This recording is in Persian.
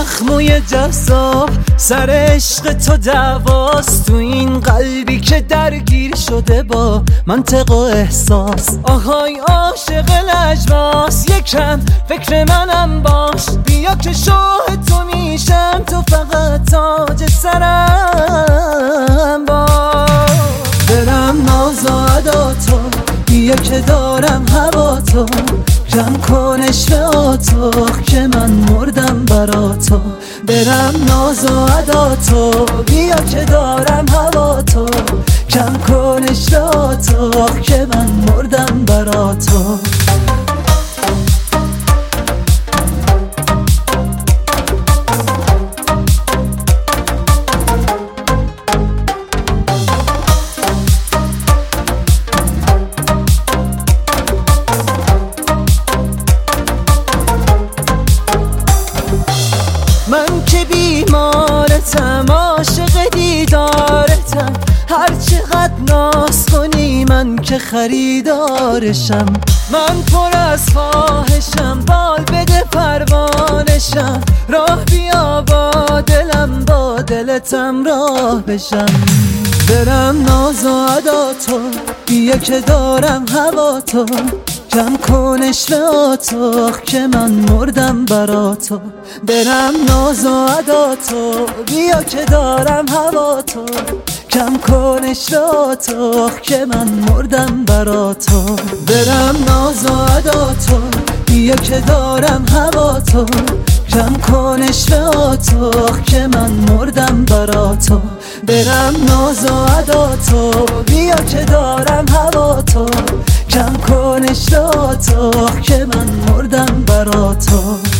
زخموی جذاب سر عشق تو دعواست، تو این قلبی که درگیر شده با منطق و احساس. آهای عاشق لجباس، یکم فکر منم باش، بیا که شاه تو میشم، تو فقط تاج سرم باش. برم ناز و ادا تو، بیا که دارم هوا تو، کم کن عشق تو که من مردم برا تو. برم ناز و ادا تو، بیا که دارم هوا تو، کم کن عشق تو که من مردم برا تو. من که بیمارتم، عاشق دیدارتم، هر چقدر ناز کنی من که خریدارشم. من پر از خواهشم، بال بده پروانشم، راه بیا با دلم، با دلتم راه بشم. برم ناز و ادا تو، بیا که دارم هوا تو، کم کن عشق تو که من مردم برا تو. برم ناز و ادا تو، بیا که دارم هوا تو، کم کن عشق تو که من مردم برا تو. برم ناز و ادا تو، بیا که دارم هوا تو، کم کن عشق تو که من مردم برا تو. برم ناز و ادا تو، بیا که دارم هوا تو، کم کن عشق تو که من مردم برا تو.